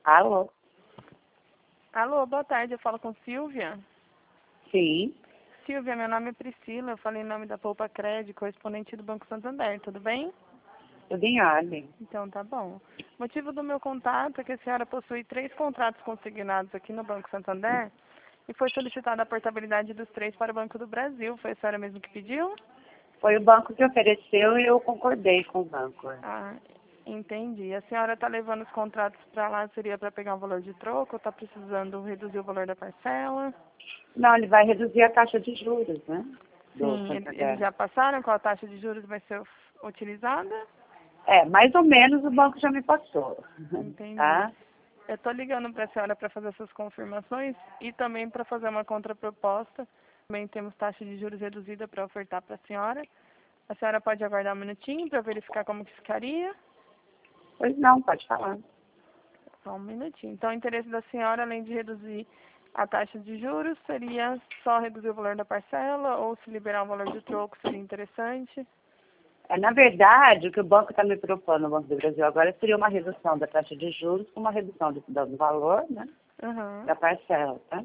Alô? Alô, boa tarde, eu falo com Silvia. Sim. Silvia, meu nome é Priscila, eu falei em nome da Poupa Cred, correspondente do Banco Santander, tudo bem? Tudo em ordem. Então tá bom. O motivo do meu contato é que a senhora possui 3 contratos consignados aqui no Banco Santander e foi solicitada a portabilidade dos 3 para o Banco do Brasil. Foi a senhora mesmo que pediu? Foi o banco que ofereceu e eu concordei com o banco. Ah, entendi. A senhora está levando os contratos para lá, seria para pegar um valor de troco ou está precisando reduzir o valor da parcela? Não, ele vai reduzir a taxa de juros, né? Do Sim, Santander. eles já passaram qual a taxa de juros vai ser utilizada? É, mais ou menos o banco já me passou. Entendi. Tá? Eu estou ligando para a senhora para fazer essas confirmações e também para fazer uma contraproposta. Também temos taxa de juros reduzida para ofertar para a senhora. A senhora pode aguardar um minutinho para verificar como que ficaria? Pois não, pode falar. Só um minutinho. Então, o interesse da senhora, além de reduzir a taxa de juros, seria só reduzir o valor da parcela ou se liberar um valor de troco seria interessante? Na verdade, o que o banco está me propondo, o Banco do Brasil agora, seria uma redução da taxa de juros com uma redução do valor, né? Uhum. Da parcela, tá?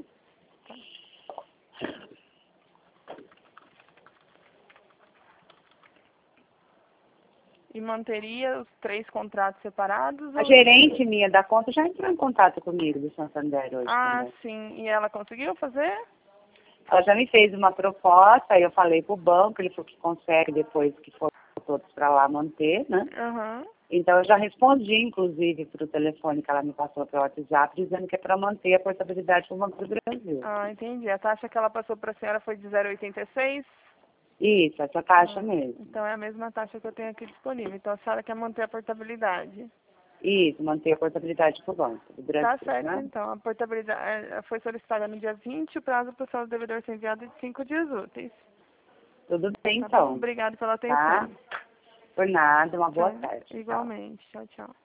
E manteria os 3 contratos separados? A gerente minha da conta já entrou em contato comigo do Santander hoje Ah, também. sim. E ela conseguiu fazer? Ela já me fez uma proposta, aí eu falei pro banco, ele falou que consegue depois que for todos para lá manter, né? Aham. Então eu já respondi, inclusive, para o telefone que ela me passou pelo WhatsApp, dizendo que é para manter a portabilidade com o Banco do Brasil. Ah, entendi. A taxa que ela passou para a senhora foi de 0,86? Isso, essa taxa mesmo. Então é a mesma taxa que eu tenho aqui disponível. Então a senhora quer manter a portabilidade. Isso, manter a portabilidade com o Banco do Brasil, Tá certo, né? então. A portabilidade foi solicitada no dia 20, o prazo para o seu devedor ser enviado é de 5 dias úteis. Tudo bem, Tá bom? então. Obrigada pela Tá? atenção. Por nada, uma boa Tchau. tarde. Tchau. Igualmente. Tchau, tchau.